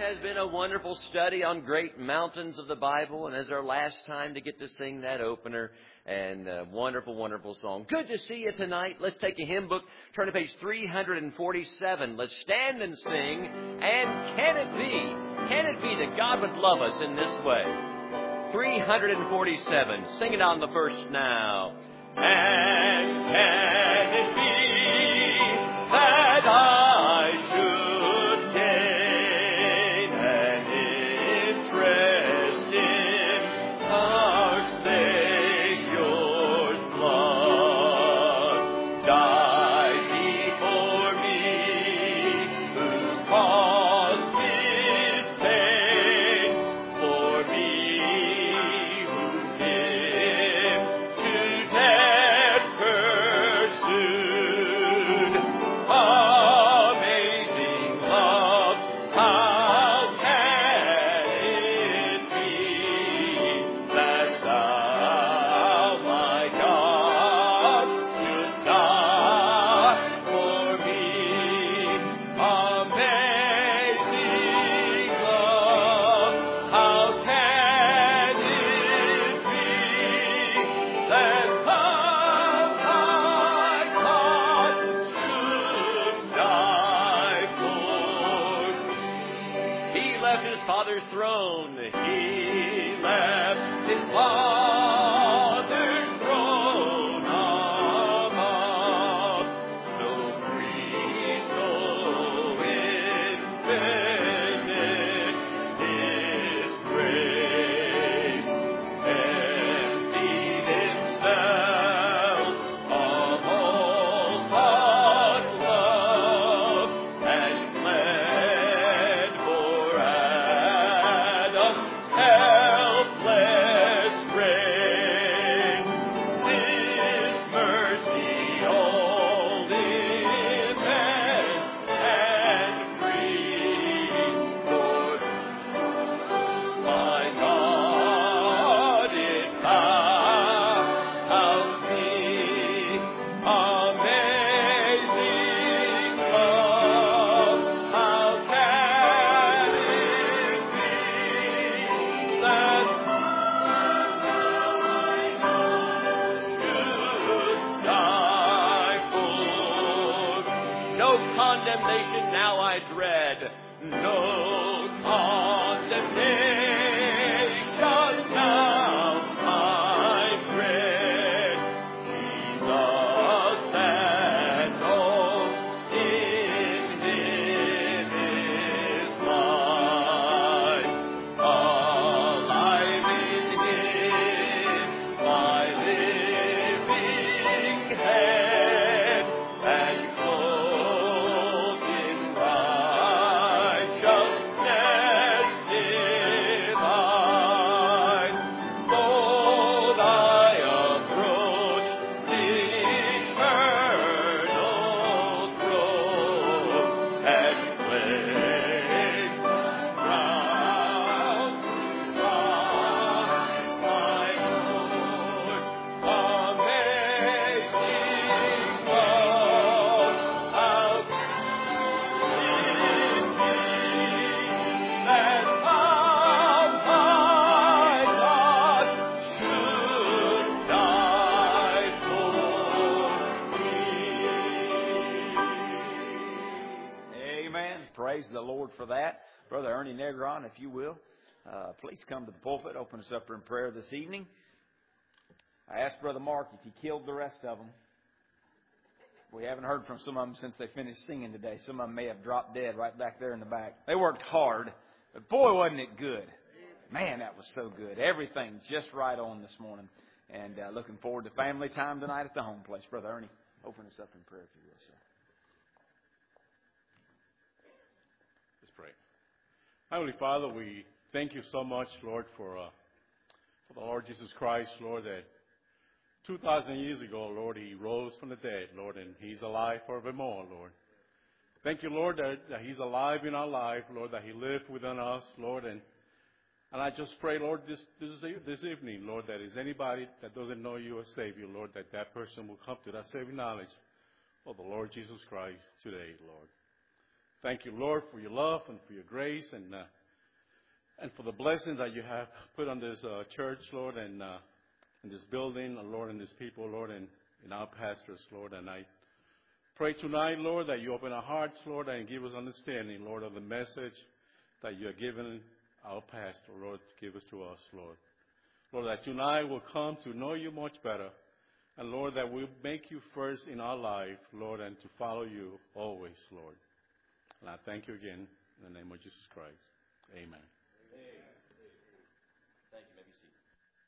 has been a wonderful study on great mountains of the Bible, and it's our last time to get to sing that opener. And wonderful, wonderful song. Good to see you tonight. Let's take a hymn book, turn to page 347. Let's stand and sing. And can it be that God would love us in this way? 347. Sing it on the verse now. And can it be that I should gain an interest in our Savior's blood, died He for me, who caused His pain, for me who Him to death pursued. Amazing love, how can it be that Thou, my God, should die for me? Amazing love, how can it be that Thou, my God, should die for me? He left His Father's throne. He left His Father's throne above. So free, so infinite His grace, emptied Himself of all God's love, and bled for Adam's helpless race. His mercy all immense and free. Lord, my God, it bows me. Amazing love, how can it be that should die for? No condemnation now I dread. No condemnation now I dread. Jesus and all in Him is mine. Alive in Him, my living head, and clothed in righteousness divine. Bold I approach the eternal throne, and claim crown Christ my Lord. Amazing love, how can it be that Thou, my God, should die for me? Amen. Praise the Lord for that. Brother Ernie Negron, if you will, please come to the pulpit. Open us up in prayer this evening. I asked Brother Mark if he killed the rest of them. We haven't heard from some of them since they finished singing today. Some of them may have dropped dead right back there in the back. They worked hard, but boy, wasn't it good. Man, that was so good. Everything just right on this morning. And looking forward to family time tonight at the home place. Brother Ernie, open us up in prayer if you will, sir. Let's pray. Heavenly Father, we thank you so much, Lord, for the Lord Jesus Christ, Lord, that 2,000 years ago, Lord, He rose from the dead, Lord, and He's alive forevermore, Lord. Thank you, Lord, that He's alive in our life, Lord, that He lived within us, Lord, and I just pray, Lord, this evening, Lord, that is anybody that doesn't know you as Savior, Lord, that person will come to that saving knowledge of the Lord Jesus Christ today, Lord. Thank you, Lord, for your love and for your grace, and and for the blessings that you have put on this church, Lord, and in this building, Lord, and these people, Lord, and in our pastors, Lord. And I pray tonight, Lord, that you open our hearts, Lord, and give us understanding, Lord, of the message that you are giving our pastor, Lord, to give us to us, Lord. Lord, that tonight we'll come to know you much better. And, Lord, that we'll make you first in our life, Lord, and to follow you always, Lord. And I thank you again in the name of Jesus Christ. Amen. Thank you. Maybe see.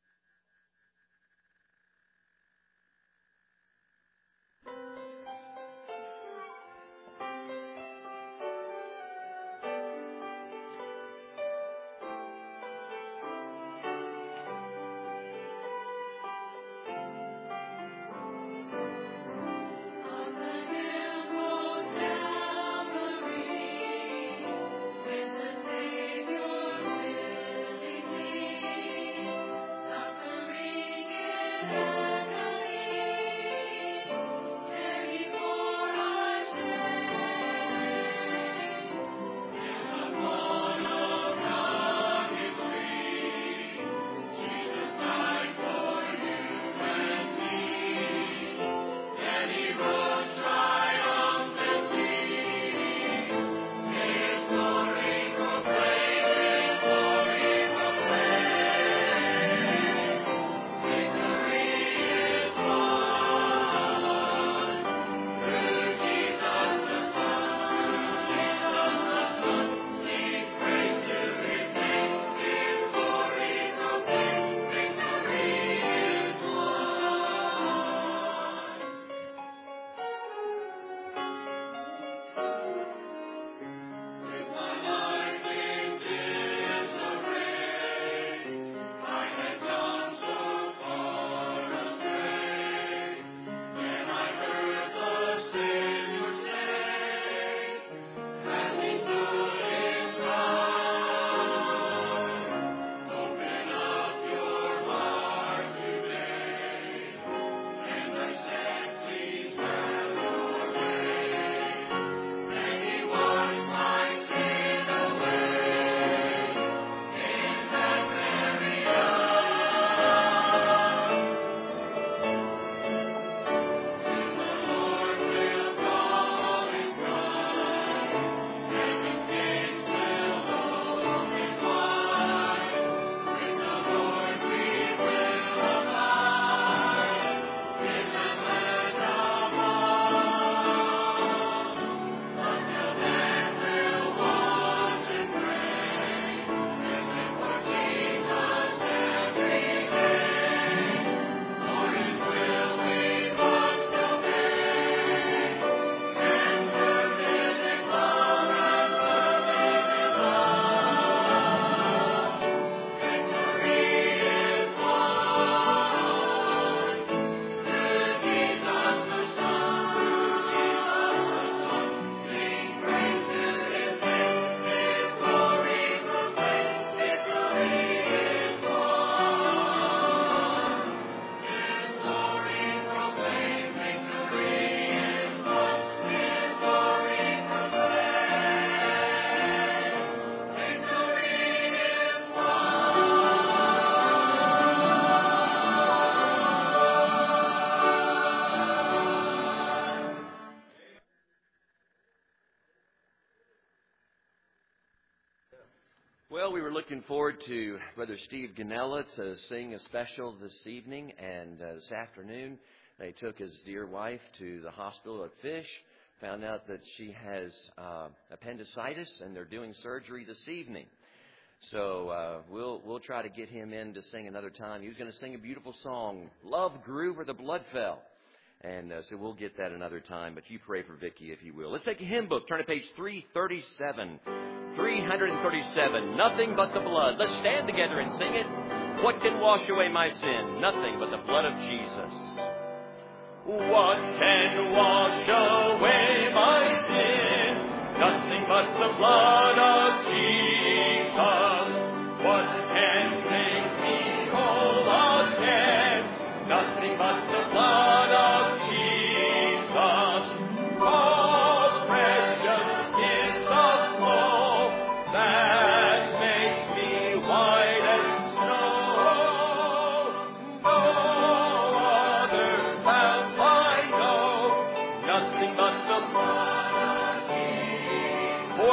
Well, we were looking forward to Brother Steve Ganella to sing a special this evening, and this afternoon they took his dear wife to the hospital at Fish, found out that she has appendicitis, and they're doing surgery this evening. So we'll try to get him in to sing another time. He was going to sing a beautiful song, Love Grew Where the Blood Fell. And so we'll get that another time, but you pray for Vicki if you will. Let's take a hymn book. Turn to page 337. 337. Nothing but the blood. Let's stand together and sing it. What can wash away my sin? Nothing but the blood of Jesus. What can wash away my sin? Nothing but the blood of Jesus. What can make me whole again? Nothing but the blood of Jesus. Oh, precious is the flow that makes me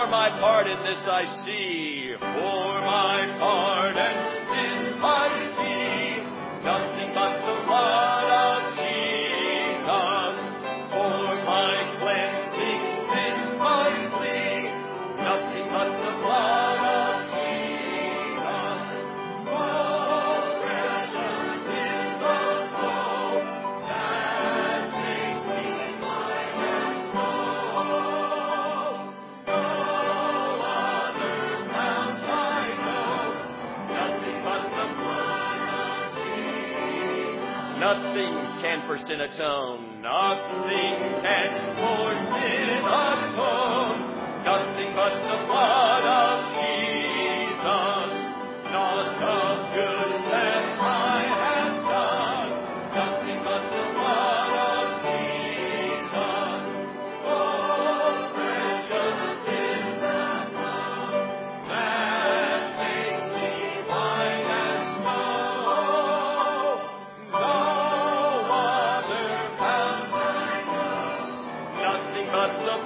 For my part in this I see, for my pardon this I see, nothing but the blood of Jesus. For my cleansing this I plead, nothing but the blood of Jesus. Oh, precious is the flow that makes me white as snow. No other fount I know, nothing but the blood of Jesus. Nothing can for sin atone. Nothing can for sin atone. Nothing but the blood of Jesus. Not of good that I have done. Nothing but the blood of Jesus. Oh, precious is the blood that makes me white as snow. No other fount I know. Nothing but the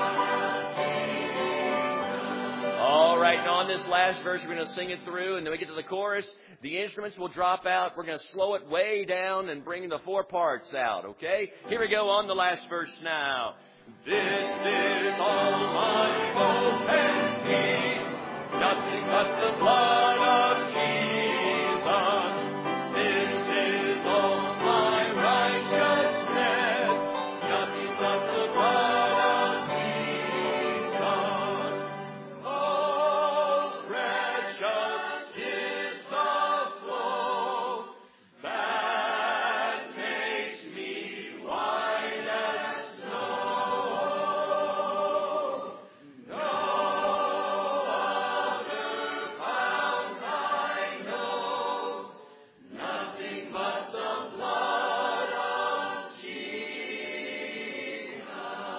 All right, now on this last verse, we're going to sing it through, and then we get to the chorus. The instruments will drop out. We're going to slow it way down and bring the four parts out, okay? Here we go on the last verse now. This is all my hope and peace, nothing but the blood of Jesus. This is all my righteousness, nothing but the blood of Jesus. Oh, precious is the flow that makes me white as snow. No other fount I know, nothing but the blood of Jesus.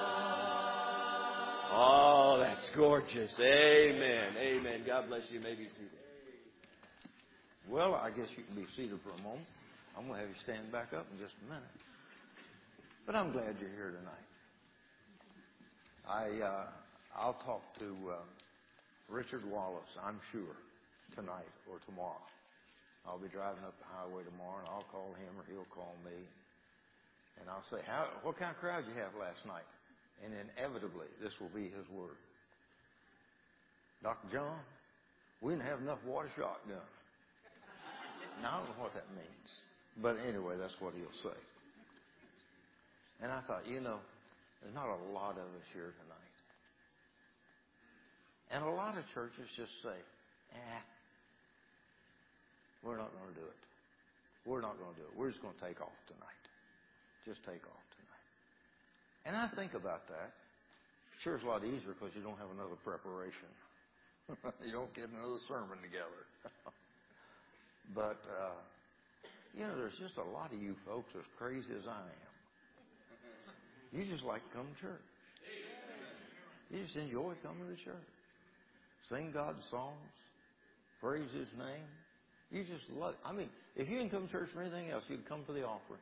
Oh, that's gorgeous. Amen. Amen. God bless you. You may be seated. Well, I guess you can be seated for a moment. I'm going to have you stand back up in just a minute. But I'm glad you're here tonight. I'll talk to Richard Wallace, I'm sure, tonight or tomorrow. I'll be driving up the highway tomorrow, and I'll call him or he'll call me. And I'll say, what kind of crowd you have last night? And inevitably, this will be his word. Dr. John, we didn't have enough water shotgun. Now, I don't know what that means. But anyway, that's what he'll say. And I thought, there's not a lot of us here tonight. And a lot of churches just say, we're not going to do it. We're not going to do it. We're just going to take off tonight. Just take off tonight. And I think about that. Sure, it's a lot easier because you don't have another preparation. You don't get another sermon together. But, there's just a lot of you folks as crazy as I am. You just like to come to church. You just enjoy coming to church. Sing God's songs. Praise His name. You just love it. I mean, if you didn't come to church for anything else, you'd come for the offering.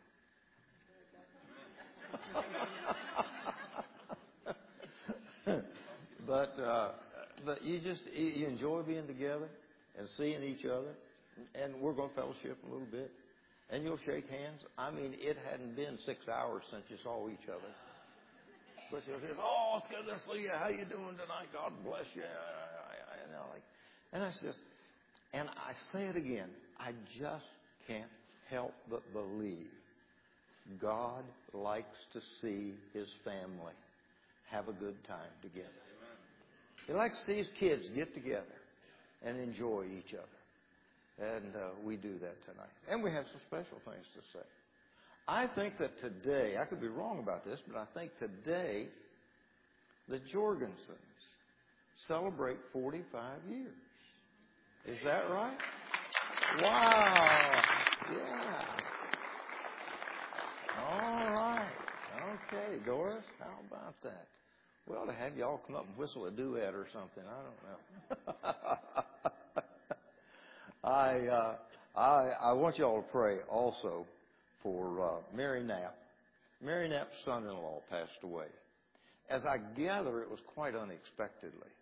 But you enjoy being together and seeing each other. And we're going to fellowship a little bit. And you'll shake hands. I mean, it hadn't been 6 hours since you saw each other. But you'll say, oh, it's good to see you. How you doing tonight? God bless you. And I say it again. I just can't help but believe God likes to see His family have a good time together. He likes to see His kids get together and enjoy each other. And we do that tonight. And we have some special things to say. I think that today, I could be wrong about this, but I think today the Jorgensens celebrate 45 years. Is that right? Wow. Yeah. All right. Okay, Doris, how about that? We ought to have you all come up and whistle a duet or something. I don't know. I want you all to pray also for Mary Knapp. Mary Knapp's son-in-law passed away. As I gather, it was quite unexpectedly.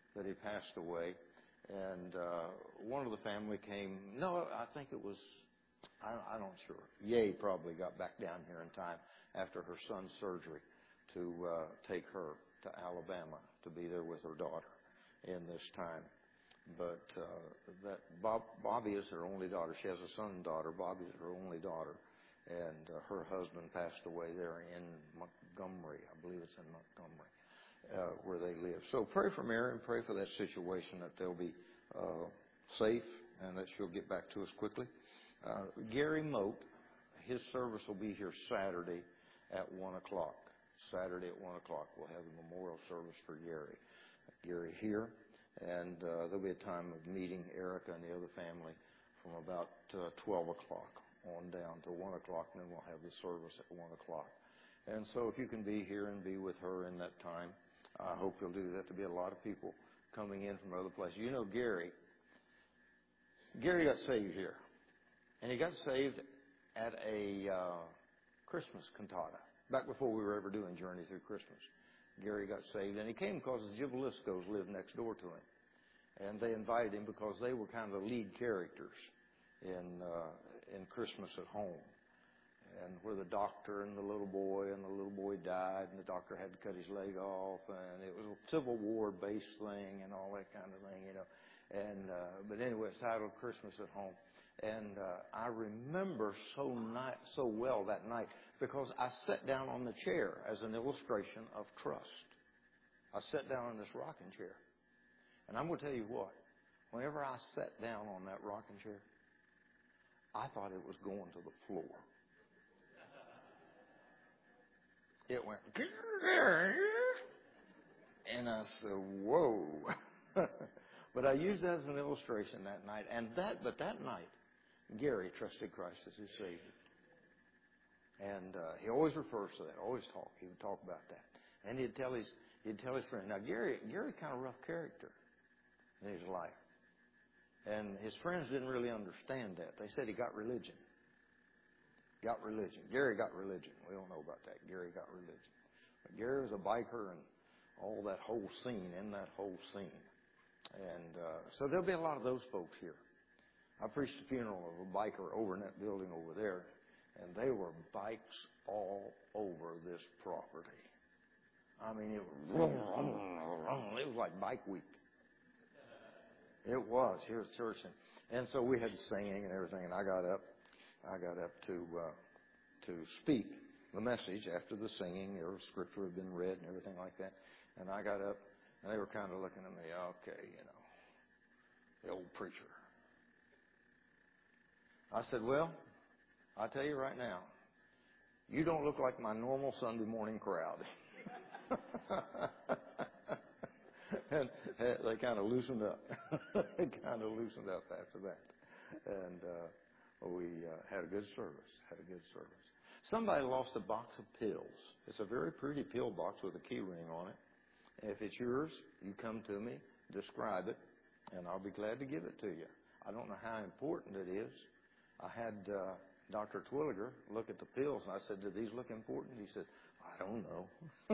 that he passed away. And one of the family came. No, I think it was. I'm not sure. Ye probably got back down here in time after her son's surgery to take her to Alabama to be there with her daughter in this time. But that Bobby is her only daughter. She has a son and daughter. Bobby is her only daughter, and her husband passed away there in Montgomery. I believe it's in Montgomery, where they live. So pray for Mary and pray for that situation, that they'll be safe and that she'll get back to us quickly. Gary Moat, his service will be here Saturday at 1 o'clock. Saturday at 1 o'clock, we'll have a memorial service for Gary. Gary here, and there'll be a time of meeting Erica and the other family from about 12 o'clock on down to 1 o'clock, and then we'll have the service at 1 o'clock. And so if you can be here and be with her in that time, I hope you'll do that. There'll be a lot of people coming in from other places. You know Gary got saved here. And he got saved at a Christmas cantata, back before we were ever doing Journey Through Christmas. Gary got saved, and he came because the Gibeliscos lived next door to him. And they invited him because they were kind of the lead characters in Christmas at Home. And where the doctor and the little boy died, and the doctor had to cut his leg off, and it was a Civil War-based thing and all that kind of thing, you know. And but anyway, it's titled Christmas at Home. And I remember so well that night because I sat down on the chair as an illustration of trust. I sat down in this rocking chair. And I'm going to tell you what, whenever I sat down on that rocking chair, I thought it was going to the floor. It went, and I said, whoa. But I used that as an illustration that night. But that night, Gary trusted Christ as his Savior. And he always refers to that, he would talk about that. And he'd tell his friend. Now, Gary kind of rough character in his life. And his friends didn't really understand that. They said he got religion. Gary got religion. We don't know about that. Gary got religion. But Gary was a biker and all that whole scene, And so there'll be a lot of those folks here. I preached a funeral of a biker over in that building over there, and they were bikes all over this property. I mean, it was like Bike Week. It was here at church, and so we had singing and everything. And I got up to speak the message after the singing. Or scripture had been read and everything like that. And I got up, and they were kind of looking at me. Okay, you know, the old preacher. I said, well, I'll tell you right now, you don't look like my normal Sunday morning crowd. And they kind of loosened up. After that. And we had a good service. Somebody lost a box of pills. It's a very pretty pill box with a key ring on it. And if it's yours, you come to me, describe it, and I'll be glad to give it to you. I don't know how important it is. I had Dr. Twilliger look at the pills, and I said, do these look important? He said, I don't know.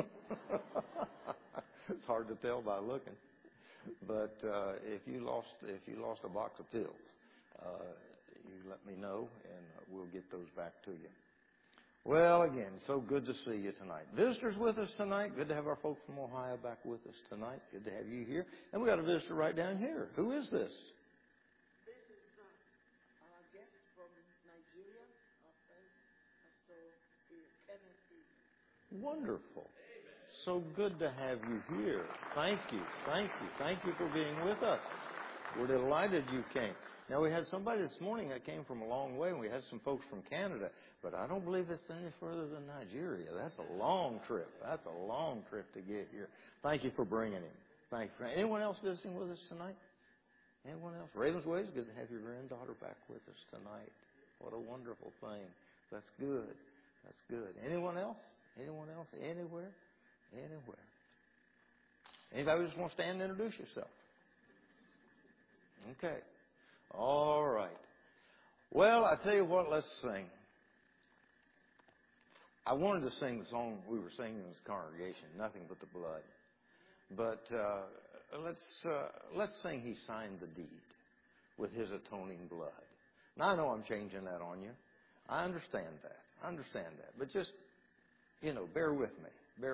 It's hard to tell by looking. But if you lost a box of pills, you let me know, and we'll get those back to you. Well, again, so good to see you tonight. Visitors with us tonight. Good to have our folks from Ohio back with us tonight. Good to have you here. And we got a visitor right down here. Who is this? This is our guest from Nigeria, Pastor Kenneth. Wonderful. So good to have you here. Thank you. Thank you for being with us. We're delighted you came. Now, we had somebody this morning that came from a long way, and we had some folks from Canada, but I don't believe it's any further than Nigeria. That's a long trip. To get here. Thank you for bringing him. Thank you. Anyone else visiting with us tonight? Anyone else? Ravensway, it's good to have your granddaughter back with us tonight. What a wonderful thing. That's good. Anyone else? Anywhere? Anybody just want to stand and introduce yourself? Okay. All right. Well, I tell you what, let's sing. I wanted to sing the song we were singing in this congregation, Nothing But the Blood. But let's sing He signed the deed with His atoning blood. Now, I know I'm changing that on you. I understand that. But just, bear with me.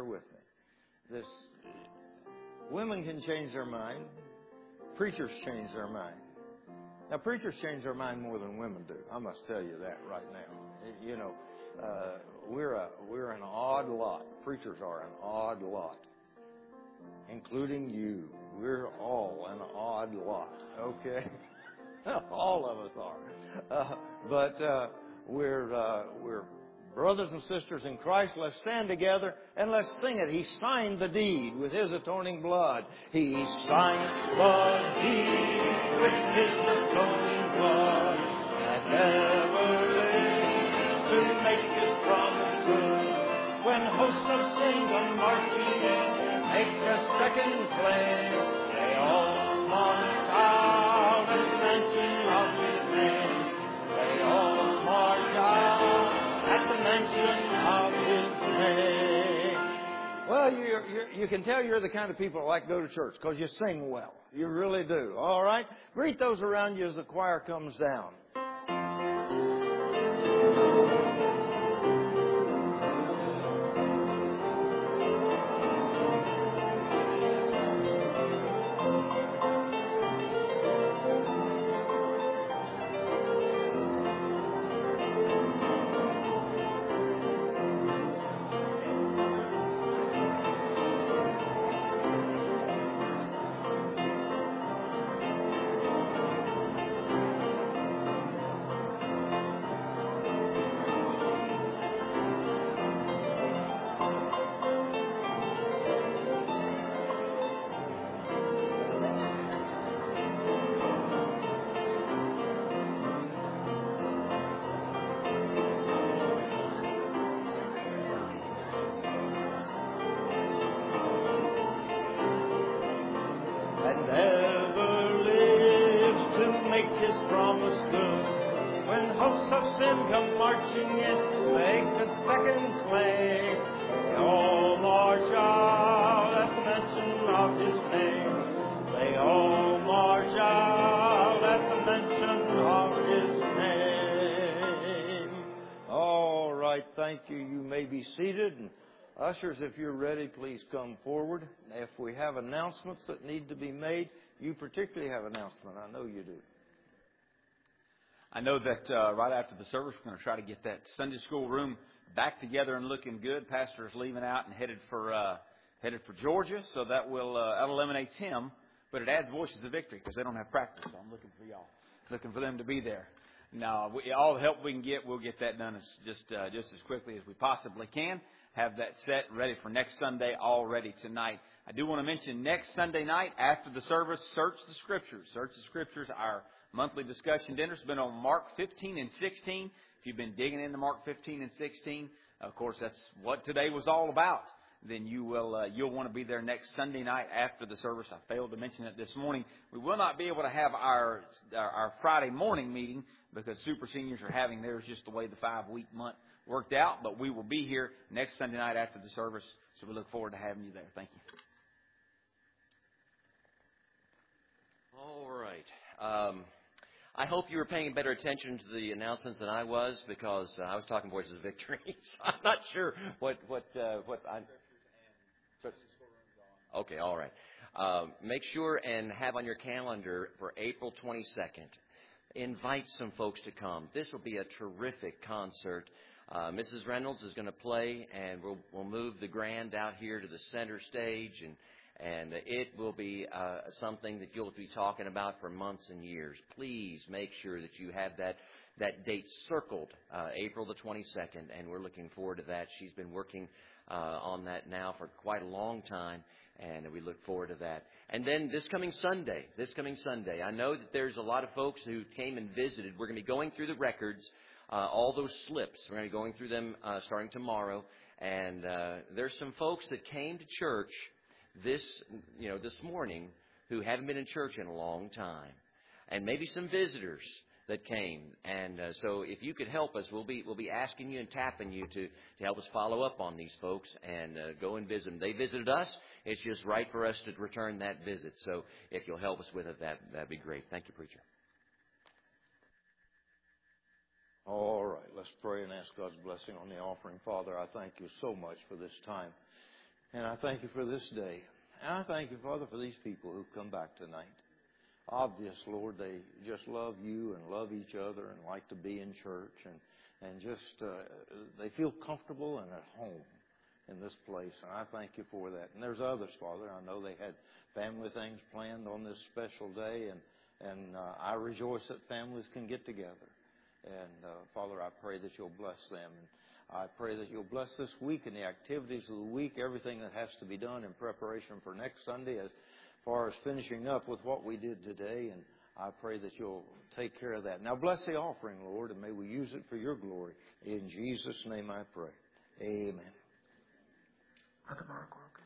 Women can change their mind. Preachers change their mind. Now, preachers change their mind more than women do. I must tell you that right now. We're an odd lot. Preachers are an odd lot, including you. We're all an odd lot. Okay, all of us are. But we're brothers and sisters in Christ. Let's stand together and let's sing it. He signed the deed with His atoning blood. He signed the deed with His atoning blood, and never lived to make His promise good. When hosts of sin come marching in, make a second claim. They all march out at the mention of His name. They all march out at the mention of His name. Well, you can tell you're the kind of people that like to go to church because you sing well. You really do. All right? Greet those around you as the choir comes down. Ushers, if you're ready, please come forward. If we have announcements that need to be made, you particularly have announcement. I know you do. I know that right after the service, we're going to try to get that Sunday school room back together and looking good. Pastor is leaving out and headed for Georgia, so that'll eliminate him. But it adds Voices of Victory because they don't have practice. So I'm looking for y'all, looking for them to be there. Now, all the help we can get, we'll get that done just as quickly as we possibly can. Have that set ready for next Sunday already tonight. I do want to mention next Sunday night after the service, Search the Scriptures. Search the Scriptures, our monthly discussion dinner has been on Mark 15 and 16. If you've been digging into Mark 15 and 16, of course, that's what today was all about. Then you'll want to be there next Sunday night after the service. I failed to mention it this morning. We will not be able to have our Friday morning meeting because Super Seniors are having theirs just the way the 5-week month worked out. But we will be here next Sunday night after the service, so we look forward to having you there. Thank you. All right. I hope you were paying better attention to the announcements than I was because I was talking Voices of Victory. So I'm not sure what I'm. Okay, all right. Make sure and have on your calendar for April 22nd. Invite some folks to come. This will be a terrific concert. Mrs. Reynolds is going to play, and we'll move the grand out here to the center stage, and it will be something that you'll be talking about for months and years. Please make sure that you have that date circled, April the 22nd, and we're looking forward to that. She's been working on that now for quite a long time, and we look forward to that. And then this coming Sunday, I know that there's a lot of folks who came and visited. We're going to be going through the records, all those slips. We're going to be going through them starting tomorrow. And there's some folks that came to church this morning who haven't been in church in a long time. And maybe some visitors that came. And so if you could help us, we'll be asking you and tapping you to help us follow up on these folks and go and visit them. They visited us. It's just right for us to return that visit. So if you'll help us with it, that'd be great. Thank you, preacher. All right, let's pray and ask God's blessing on the offering. Father, I thank you so much for this time. And I thank you for this day. And I thank you, Father, for these people who've come back tonight. Obvious, Lord, they just love you and love each other and like to be in church. And just, they feel comfortable and at home in this place. And I thank you for that. And there's others, Father. I know they had family things planned on this special day. And I rejoice that families can get together. And, Father, I pray that you'll bless them. And I pray that you'll bless this week and the activities of the week, everything that has to be done in preparation for next Sunday as far as finishing up with what we did today. And I pray that you'll take care of that. Now, bless the offering, Lord, and may we use it for your glory. In Jesus' name I pray. Amen. Brother Mark Orchestra.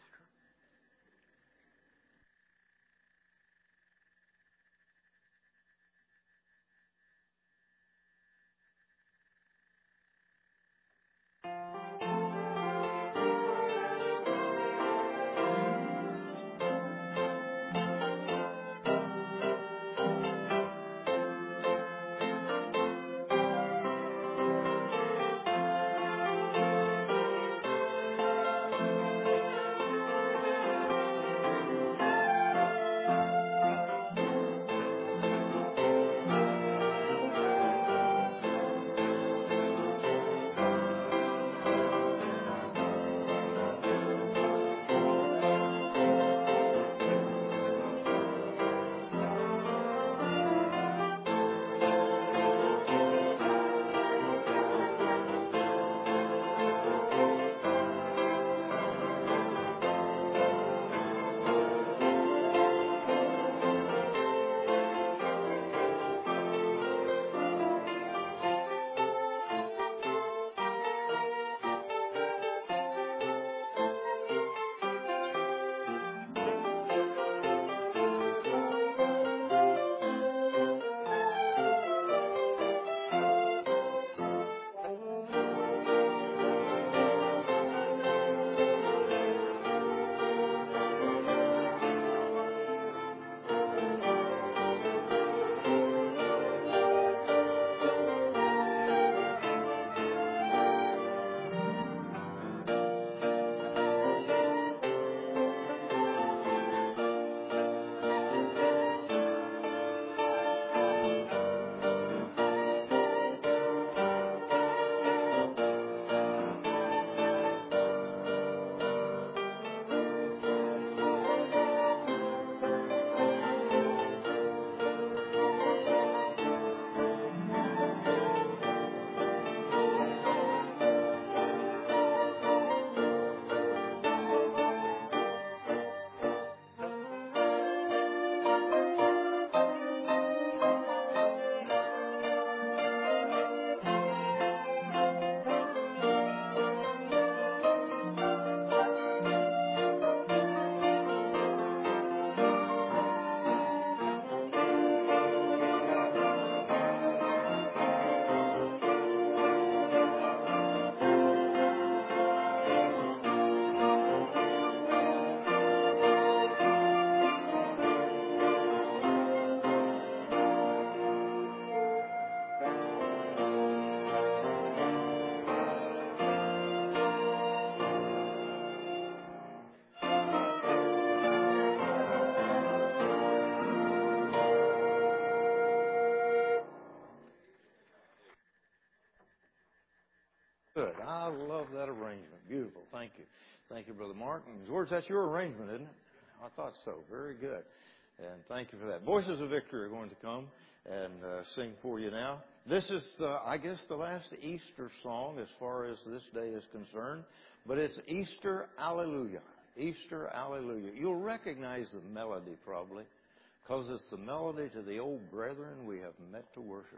Good. I love that arrangement. Beautiful. Thank you. Thank you, Brother Mark. And George, that's your arrangement, isn't it? I thought so. Very good. And thank you for that. Voices of Victory are going to come and sing for you now. This is, I guess, the last Easter song as far as this day is concerned. But it's Easter Alleluia. Easter Alleluia. You'll recognize the melody probably because it's the melody to the old brethren we have met to worship.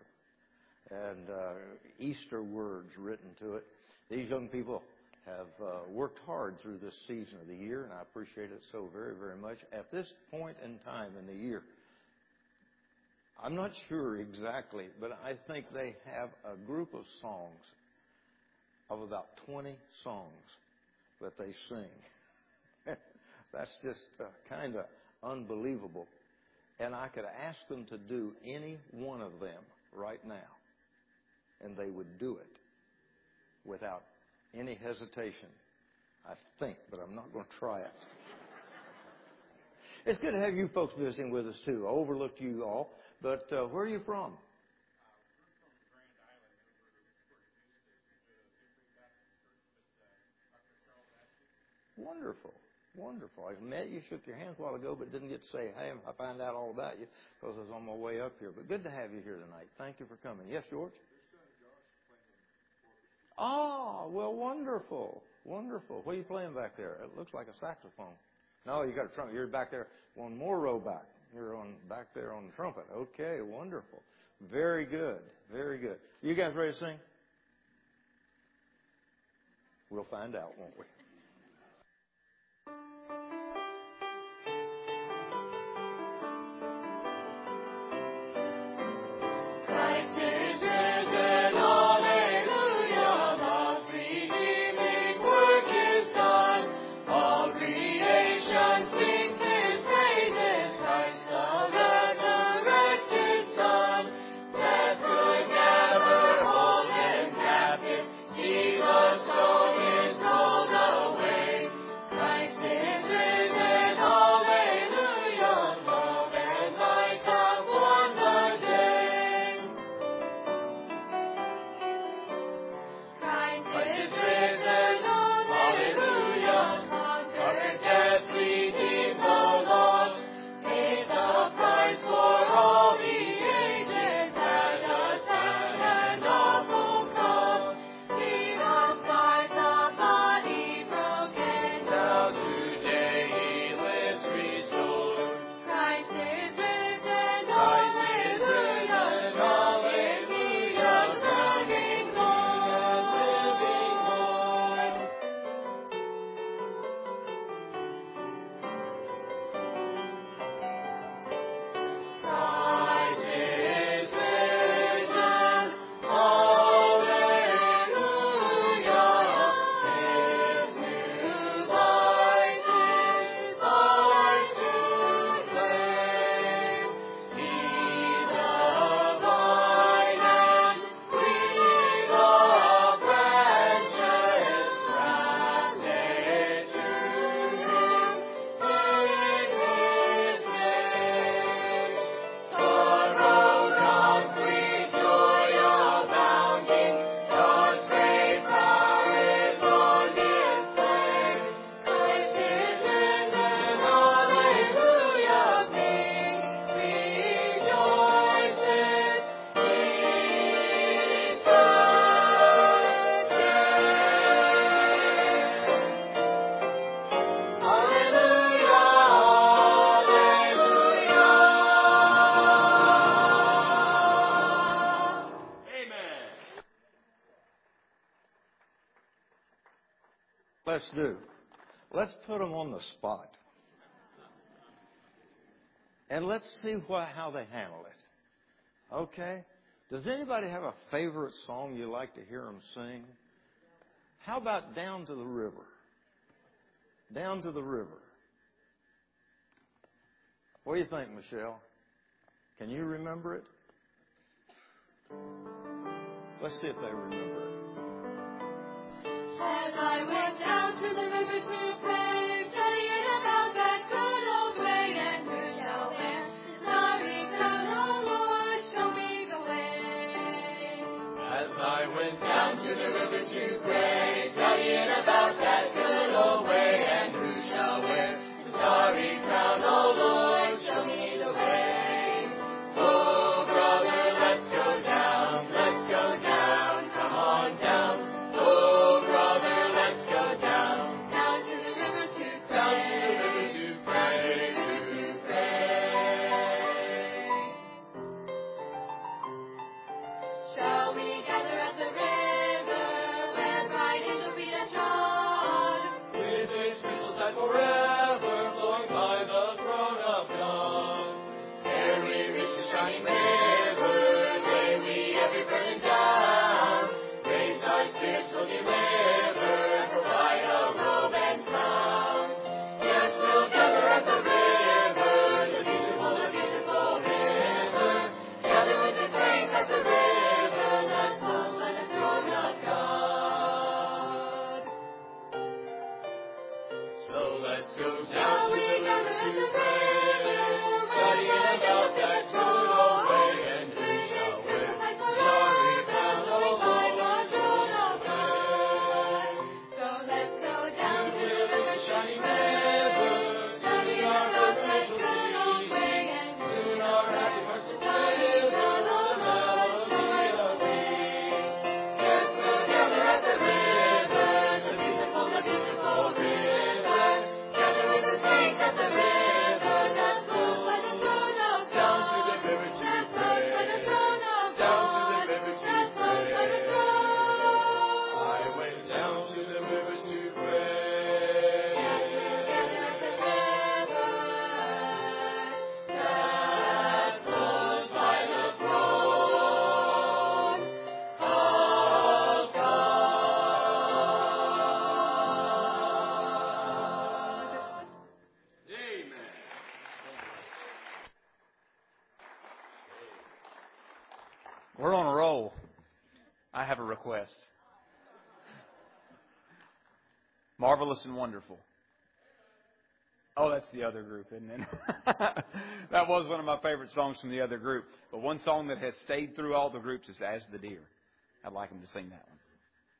And Easter words written to it. These young people have worked hard through this season of the year, and I appreciate it so very, very much. At this point in time in the year, I'm not sure exactly, but I think they have a group of songs, of about 20 songs that they sing. That's just kind of unbelievable. And I could ask them to do any one of them right now, and they would do it without any hesitation, I think, but I'm not going to try it. It's good to have you folks visiting with us, too. I overlooked you all, but where are you from? Wonderful. Wonderful. I met you, shook your hands a while ago, but didn't get to say, hey, I find out all about you because I was on my way up here. But good to have you here tonight. Thank you for coming. Yes, George? Oh, well, wonderful. Wonderful. What are you playing back there? It looks like a saxophone. No, you got a trumpet. You're back there, one more row back. You're back there on the trumpet. Okay, wonderful. Very good. Very good. You guys ready to sing? We'll find out, won't we? Let's do. Let's put them on the spot. And let's see how they handle it. Okay? Does anybody have a favorite song you like to hear them sing? How about Down to the River? Down to the River. What do you think, Michelle? Can you remember it? Let's see if they remember it. As I went down to the river to pray, studying about that good old way, and who shall wear the starry crown, oh Lord, show me the way. As I went down to the river to pray, studying about that good old way, and who shall wear the starry crown, oh Lord, show me the way. Oh brother, let's go down, come on down. Oh brother, let's go down to the river So let's go down to the river to pray, studying about that good old way, and who shall wear the starry crown, oh Lord, throne of God. So let's go down to the river shining ever, studying about that good old way, and soon our happy hearts will play around the melody of peace. Yes, we'll gather at the river, the beautiful river. Gather with the saints at the river that flows by the throne of God. Down to the river to pray. By the throne of God. Down to the river to pray. By the throne. I went down to the river to pray. Yes, we'll gather at the river that flows by the throne of God. We're on a roll. I have a request. Marvelous and Wonderful. Oh, that's the other group, isn't it? That was one of my favorite songs from the other group. But one song that has stayed through all the groups is As the Deer. I'd like them to sing that one.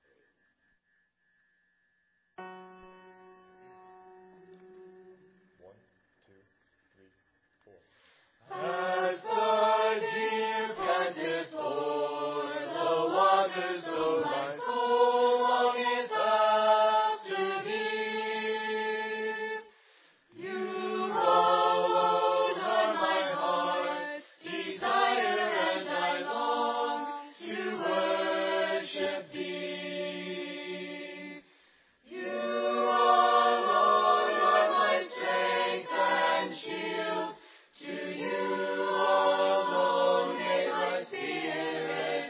As the deer panteth for the waters, so my soul longeth after thee. You alone are my heart's desire, and I long to worship thee. You alone are my strength and shield. To you alone may my spirit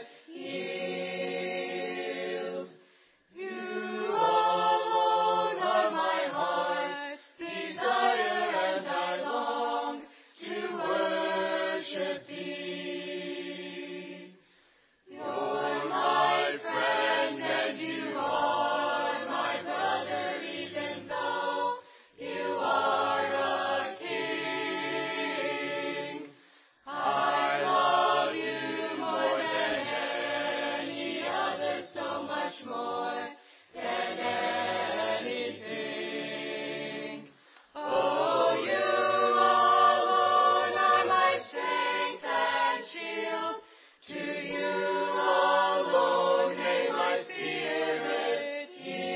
yield. You alone are my heart's desire, and I long to worship thee. You're my friend and you are my brother, even though you are a king. I love you more than any other, so much more than anything. Oh, you alone are my strength and shield. To you alone may my spirit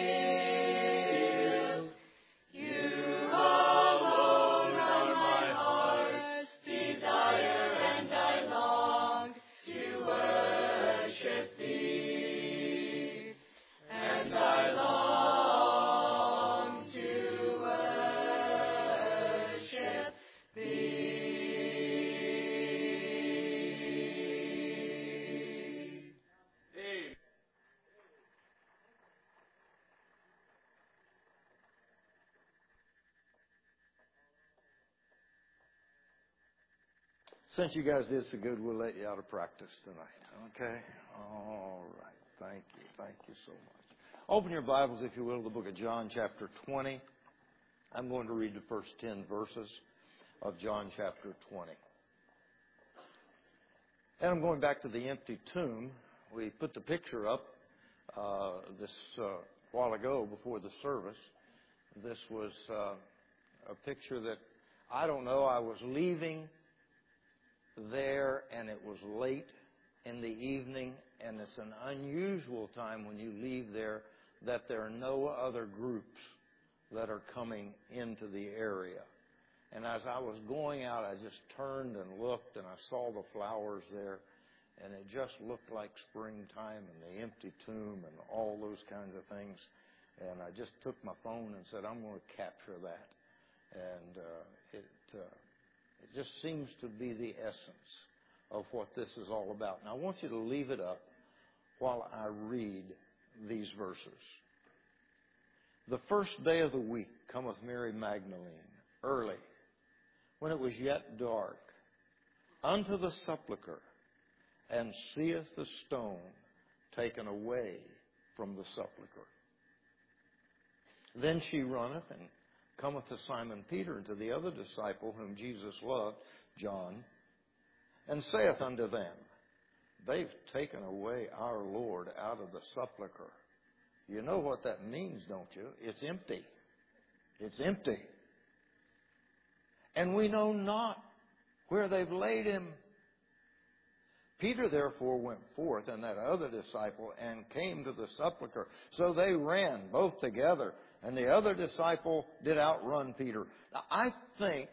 yield. You alone are my heart's desire, and I long to worship thee. And I long to worship thee. Since you guys did so good, we'll let you out of practice tonight. Okay? All right. Thank you. Thank you so much. Open your Bibles, if you will, to the book of John, chapter 20. I'm going to read the first 10 verses of John, chapter 20. And I'm going back to the empty tomb. We put the picture up this while ago before the service. This was a picture that, I don't know, I was leaving there, and it was late in the evening, and it's an unusual time when you leave there that there are no other groups that are coming into the area. And as I was going out, I just turned and looked, and I saw the flowers there, and it just looked like springtime and the empty tomb and all those kinds of things. And I just took my phone and said, I'm going to capture that. And it just seems to be the essence of what this is all about. Now, I want you to leave it up while I read these verses. The first day of the week cometh Mary Magdalene, early, when it was yet dark, unto the sepulchre, and seeth the stone taken away from the sepulchre. Then she runneth and cometh to Simon Peter and to the other disciple whom Jesus loved, John, and saith unto them, they've taken away our Lord out of the sepulchre. You know what that means, don't you? It's empty. It's empty. And we know not where they've laid him. Peter therefore went forth, and that other disciple, and came to the sepulchre. So they ran both together, and the other disciple did outrun Peter. Now, I think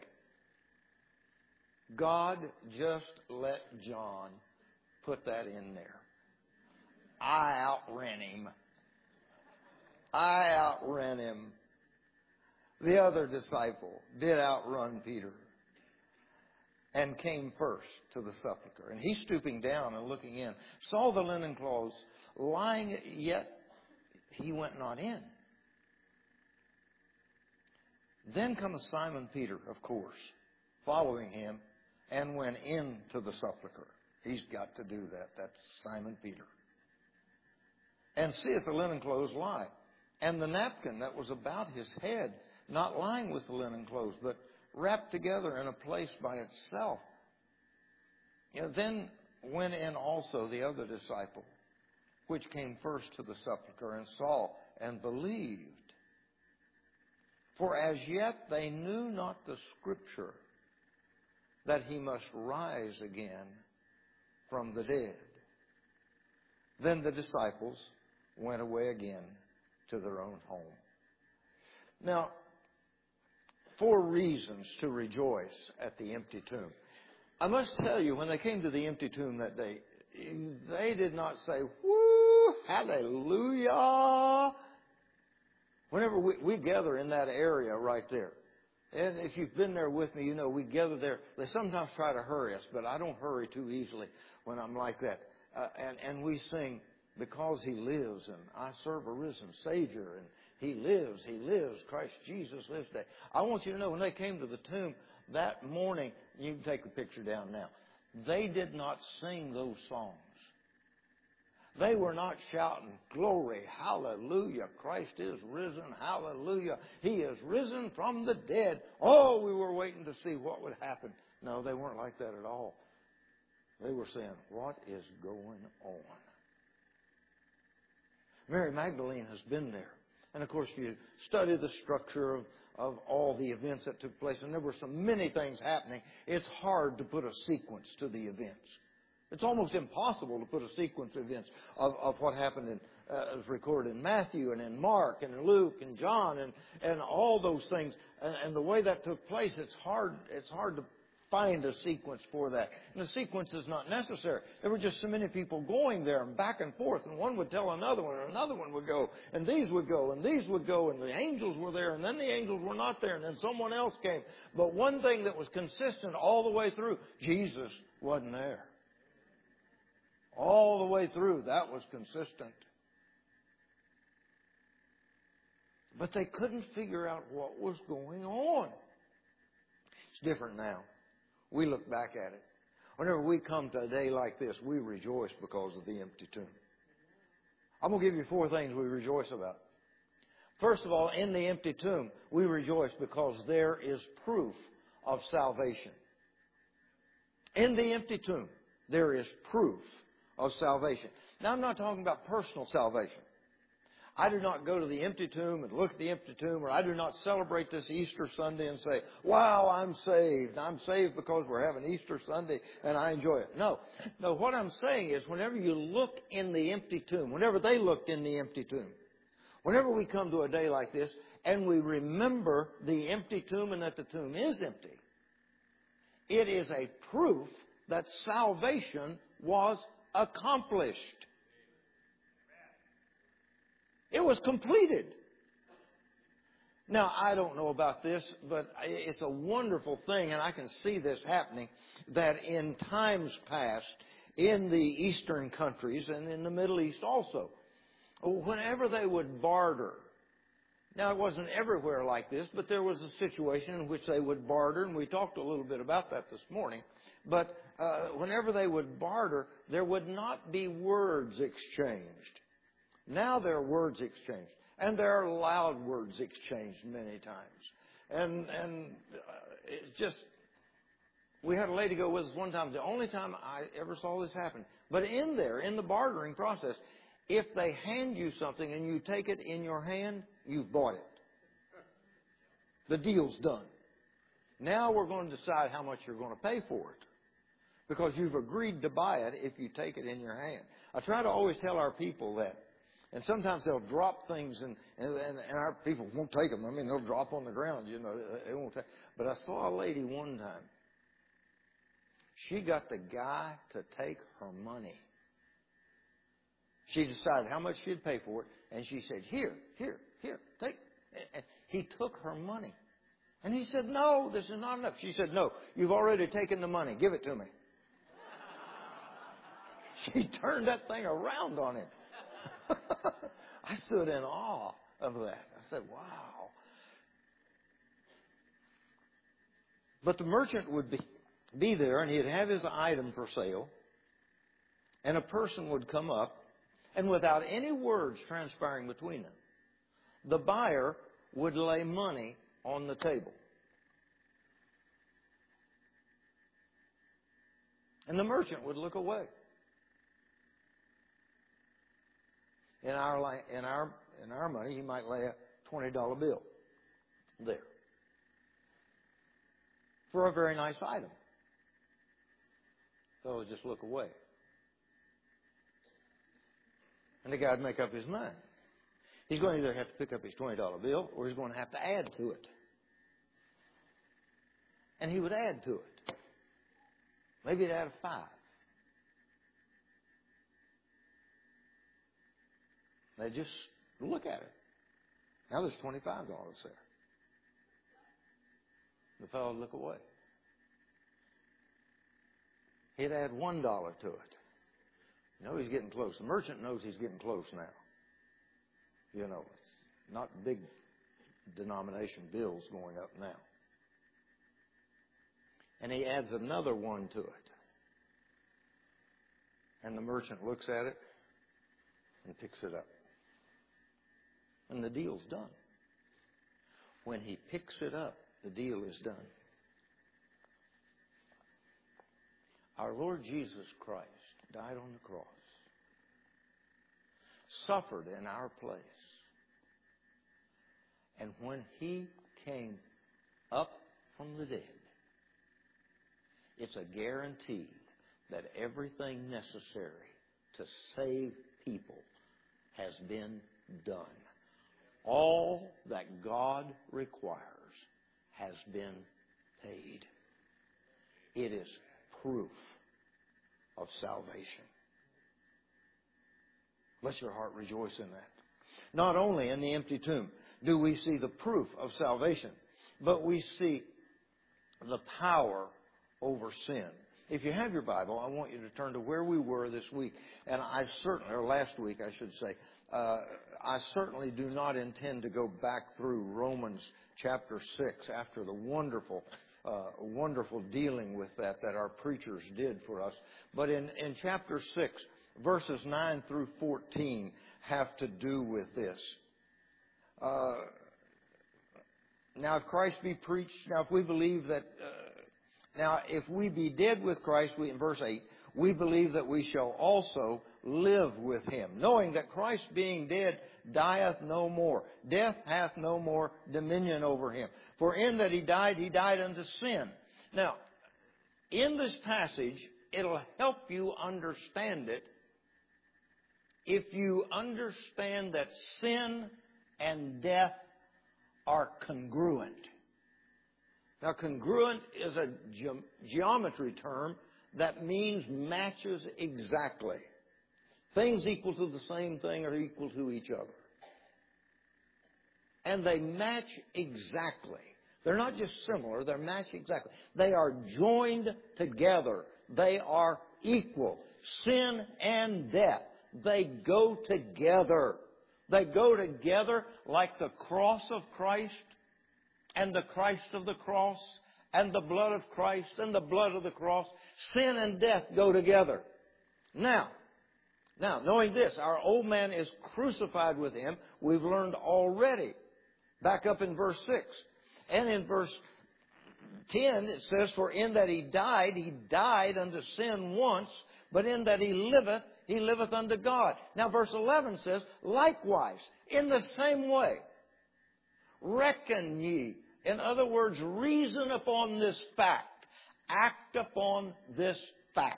God just let John put that in there. I outran him. I outran him. The other disciple did outrun Peter and came first to the sepulchre. And he, stooping down and looking in, saw the linen clothes lying, yet he went not in. Then cometh Simon Peter, of course, following him, and went into the sepulchre. He's got to do that. That's Simon Peter. And seeth the linen clothes lie, and the napkin that was about his head, not lying with the linen clothes, but wrapped together in a place by itself. Then went in also the other disciple, which came first to the sepulchre, and saw and believed. For as yet they knew not the Scripture, that he must rise again from the dead. Then the disciples went away again to their own home. Now, 4 reasons to rejoice at the empty tomb. I must tell you, when they came to the empty tomb that day, they did not say, woo, hallelujah. Whenever we gather in that area right there, and if you've been there with me, you know we gather there. They sometimes try to hurry us, but I don't hurry too easily when I'm like that. And we sing, because he lives, and I serve a risen Savior, and he lives, Christ Jesus lives today. I want you to know, when they came to the tomb that morning, you can take the picture down now, they did not sing those songs. They were not shouting, glory, hallelujah, Christ is risen, hallelujah, he is risen from the dead. Oh, we were waiting to see what would happen. No, they weren't like that at all. They were saying, what is going on? Mary Magdalene has been there. And, of course, you study the structure of all the events that took place, and there were so many things happening, it's hard to put a sequence to the events. It's almost impossible to put a sequence of events of what happened as recorded in Matthew and in Mark and in Luke and John and all those things. And the way that took place, it's hard to find a sequence for that. And the sequence is not necessary. There were just so many people going there and back and forth, and one would tell another one, and another one would go, and these would go, and these would go, and the angels were there, and then the angels were not there, and then someone else came. But one thing that was consistent all the way through, Jesus wasn't there. All the way through, that was consistent. But they couldn't figure out what was going on. It's different now. We look back at it. Whenever we come to a day like this, we rejoice because of the empty tomb. I'm going to give you 4 things we rejoice about. First of all, in the empty tomb, we rejoice because there is proof of salvation. In the empty tomb, there is proof of salvation. Now, I'm not talking about personal salvation. I do not go to the empty tomb and look at the empty tomb, or I do not celebrate this Easter Sunday and say, wow, I'm saved. I'm saved because we're having Easter Sunday and I enjoy it. No, what I'm saying is whenever you look in the empty tomb, whenever they looked in the empty tomb, whenever we come to a day like this and we remember the empty tomb and that the tomb is empty, it is a proof that salvation was accomplished. It was completed. Now, I don't know about this, but it's a wonderful thing, and I can see this happening, that in times past, in the Eastern countries and in the Middle East also, whenever they would barter, now it wasn't everywhere like this, but there was a situation in which they would barter, and we talked a little bit about that this morning, but whenever they would barter, there would not be words exchanged. Now there are words exchanged, and there are loud words exchanged many times. And it's just, we had a lady go with us one time. The only time I ever saw this happen. But in there, in the bartering process, if they hand you something and you take it in your hand, you've bought it. The deal's done. Now we're going to decide how much you're going to pay for it. Because you've agreed to buy it if you take it in your hand. I try to always tell our people that. And sometimes they'll drop things and our people won't take them. I mean, they'll drop on the ground, you know. They won't take. But I saw a lady one time. She got the guy to take her money. She decided how much she'd pay for it. And she said, here, take. And he took her money. And he said, no, this is not enough. She said, no, you've already taken the money. Give it to me. She turned that thing around on him. I stood in awe of that. I said, wow. But the merchant would be there, and he'd have his item for sale, and a person would come up, and without any words transpiring between them, the buyer would lay money on the table. And the merchant would look away. In our money, he might lay a $20 bill there for a very nice item. So he'll just look away. And the guy would make up his mind. He's going to either have to pick up his $20 bill or he's going to have to add to it. And he would add to it. Maybe he'd add a 5. They just look at it. Now there's $25 there. The fellow would look away. He'd add $1 to it. You know he's getting close. The merchant knows he's getting close now. You know, it's not big denomination bills going up now. And he adds another 1 to it. And the merchant looks at it and picks it up. And the deal's done. When he picks it up, the deal is done. Our Lord Jesus Christ died on the cross, suffered in our place, and when he came up from the dead, it's a guarantee that everything necessary to save people has been done. All that God requires has been paid. It is proof of salvation. Let your heart rejoice in that. Not only in the empty tomb do we see the proof of salvation, but we see the power over sin. If you have your Bible, I want you to turn to where we were this week. And or last week, I should say. I certainly do not intend to go back through Romans chapter 6 after the wonderful dealing with that our preachers did for us. But in chapter 6, verses 9 through 14 have to do with this. Now, if Christ be preached, now if we believe that, now if we be dead with Christ, in verse 8, we believe that we shall also live with him, knowing that Christ being dead dieth no more. Death hath no more dominion over him. For in that he died unto sin. Now, in this passage, it'll help you understand it if you understand that sin and death are congruent. Now, congruent is a geometry term that means matches exactly. Things equal to the same thing are equal to each other. And they match exactly. They're not just similar, they're matched exactly. They are joined together. They are equal. Sin and death, they go together. They go together like the cross of Christ and the Christ of the cross and the blood of Christ and the blood of the cross. Sin and death go together. Now, knowing this, our old man is crucified with him. We've learned already. Back up in verse 6. And in verse 10 it says, for in that he died unto sin once, but in that he liveth unto God. Now verse 11 says, likewise, in the same way, reckon ye. In other words, reason upon this fact. Act upon this fact.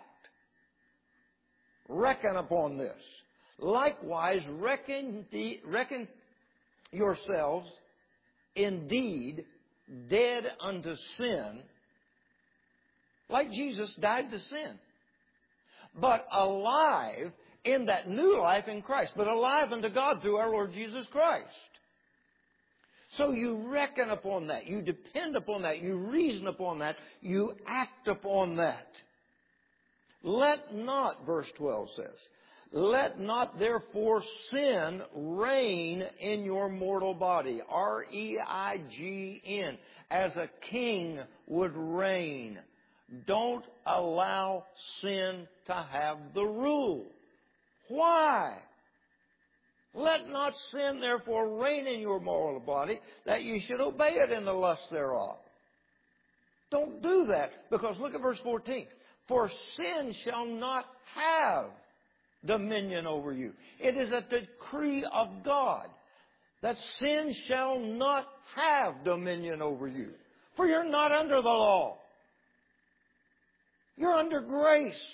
Reckon upon this. Likewise, reckon yourselves indeed dead unto sin, like Jesus died to sin, but alive in that new life in Christ, but alive unto God through our Lord Jesus Christ. So you reckon upon that, you depend upon that, you reason upon that, you act upon that. Let not, verse 12 says, let not therefore sin reign in your mortal body. R-E-I-G-N. As a king would reign. Don't allow sin to have the rule. Why? Let not sin therefore reign in your mortal body, that you should obey it in the lust thereof. Don't do that, because look at verse 14. For sin shall not have dominion over you. It is a decree of God that sin shall not have dominion over you. For you're not under the law. You're under grace.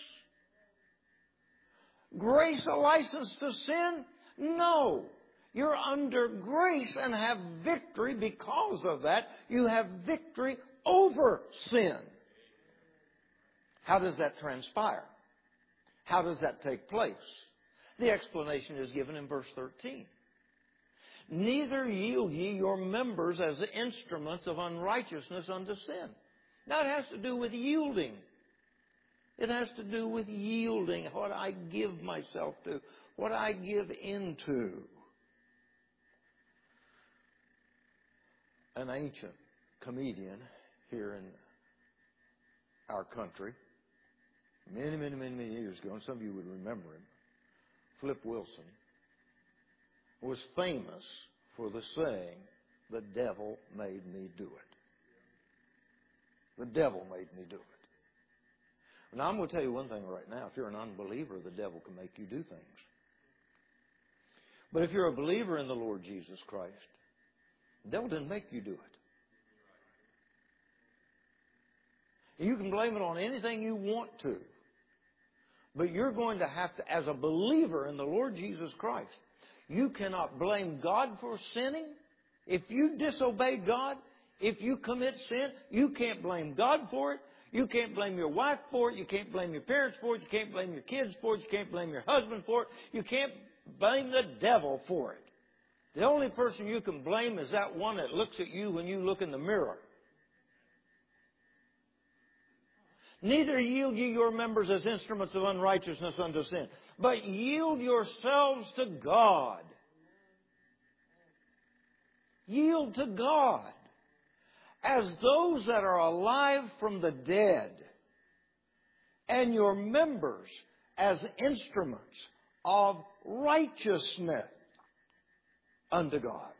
Grace a license to sin? No. You're under grace and have victory because of that. You have victory over sin. How does that transpire? How does that take place? The explanation is given in verse 13. Neither yield ye your members as instruments of unrighteousness unto sin. Now it has to do with yielding. It has to do with yielding, what I give myself to, what I give into. An ancient comedian here in our country, many years ago, and some of you would remember him, Flip Wilson, was famous for the saying, the devil made me do it. The devil made me do it. Now, I'm going to tell you one thing right now. If you're an unbeliever, the devil can make you do things. But if you're a believer in the Lord Jesus Christ, the devil didn't make you do it. You can blame it on anything you want to. But you're going to have to, as a believer in the Lord Jesus Christ, you cannot blame God for sinning. If you disobey God, if you commit sin, you can't blame God for it. You can't blame your wife for it. You can't blame your parents for it. You can't blame your kids for it. You can't blame your husband for it. You can't blame the devil for it. The only person you can blame is that one that looks at you when you look in the mirror. Neither yield ye your members as instruments of unrighteousness unto sin, but yield yourselves to God. Yield to God as those that are alive from the dead, and your members as instruments of righteousness unto God.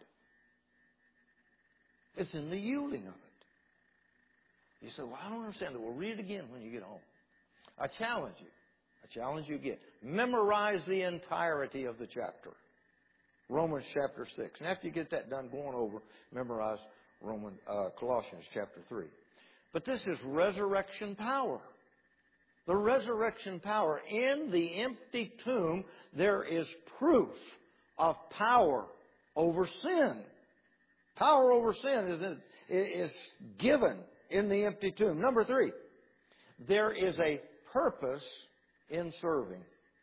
It's in the yielding of it. You say, well, I don't understand it. Well, read it again when you get home. I challenge you again. Memorize the entirety of the chapter. Romans chapter 6. And after you get that done, go on over, memorize Colossians chapter 3. But this is resurrection power. The resurrection power. In the empty tomb, there is proof of power over sin. Power over sin is given in the empty tomb. Number 3, there is a purpose in serving.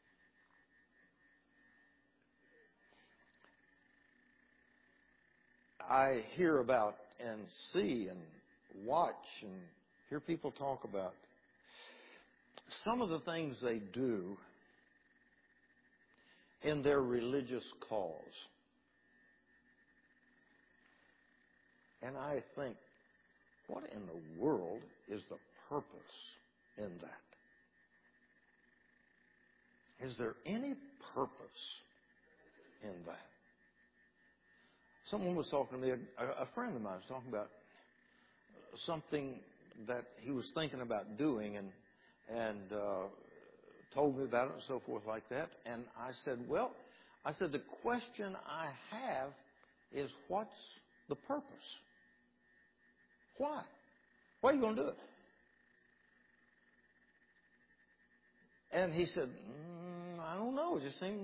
I hear about and see and watch and hear people talk about some of the things they do in their religious cause. And I think, what in the world is the purpose in that? Is there any purpose in that? Someone was talking to me, a friend of mine was talking about something that he was thinking about doing, and told me about it and so forth like that. And I said, well, the question I have is, what's the purpose? Why? Why are you going to do it? And he said, I don't know. Just think,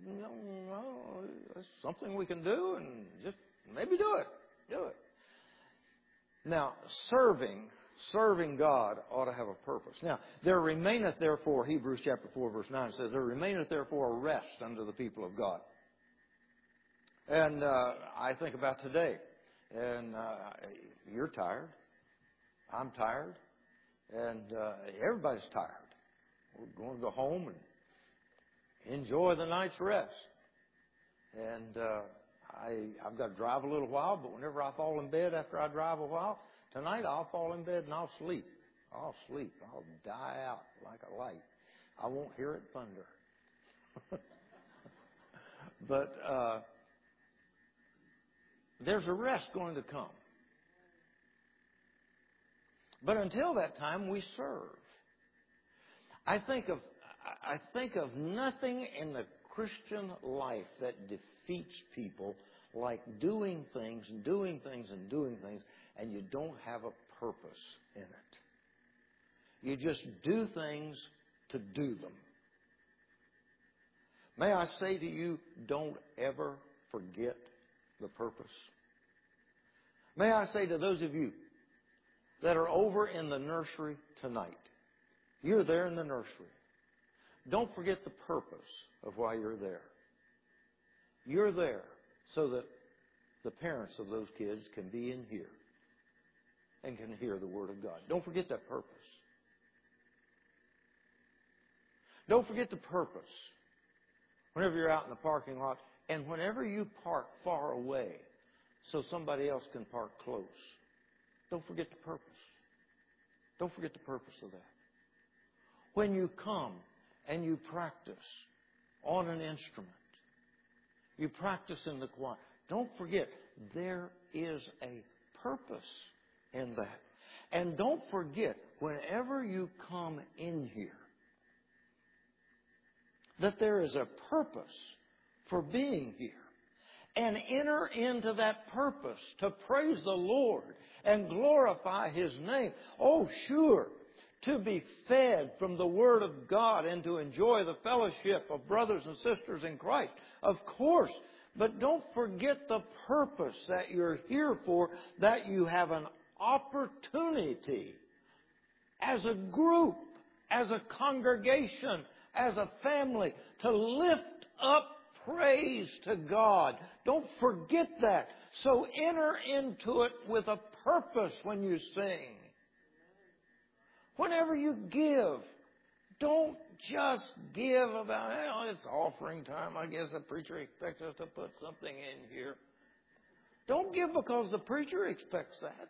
it's something we can do, and just maybe do it. Do it. Now, serving God ought to have a purpose. Now, there remaineth therefore, Hebrews chapter 4, verse 9 says, there remaineth therefore a rest unto the people of God. And I think about today. And you're tired. I'm tired. And everybody's tired. We're going to go home and enjoy the night's rest. And I've got to drive a little while, but whenever I fall in bed after I drive a while, tonight I'll fall in bed and I'll sleep. I'll sleep. I'll die out like a light. I won't hear it thunder. But there's a rest going to come. But until that time, we serve. I think of nothing in the Christian life that defeats people like doing things and doing things and doing things, and you don't have a purpose in it. You just do things to do them. May I say to you, don't ever forget the purpose. May I say to those of you that are over in the nursery tonight, you're there in the nursery. Don't forget the purpose of why you're there. You're there so that the parents of those kids can be in here and can hear the Word of God. Don't forget that purpose. Don't forget the purpose whenever you're out in the parking lot and whenever you park far away so somebody else can park close. Don't forget the purpose. Don't forget the purpose of that. When you come and you practice on an instrument, you practice in the choir, don't forget there is a purpose in that. And don't forget, whenever you come in here, that there is a purpose for being here. And enter into that purpose to praise the Lord and glorify His name. Oh, sure, to be fed from the Word of God and to enjoy the fellowship of brothers and sisters in Christ. Of course, but don't forget the purpose that you're here for, that you have an opportunity as a group, as a congregation, as a family, to lift up praise to God. Don't forget that. So enter into it with a purpose when you sing. Whenever you give, don't just give about, it's offering time. I guess the preacher expects us to put something in here. Don't give because the preacher expects that.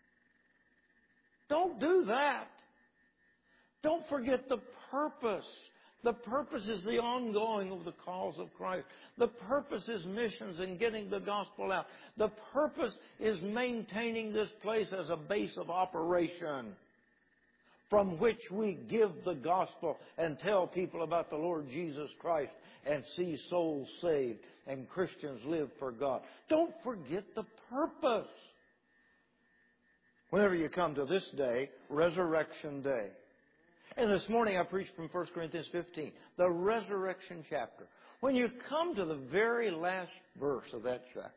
Don't do that. Don't forget the purpose. The purpose is the ongoing of the cause of Christ. The purpose is missions and getting the gospel out. The purpose is maintaining this place as a base of operation from which we give the gospel and tell people about the Lord Jesus Christ and see souls saved and Christians live for God. Don't forget the purpose. Whenever you come to this day, Resurrection Day. And this morning I preached from 1 Corinthians 15, the resurrection chapter. When you come to the very last verse of that chapter,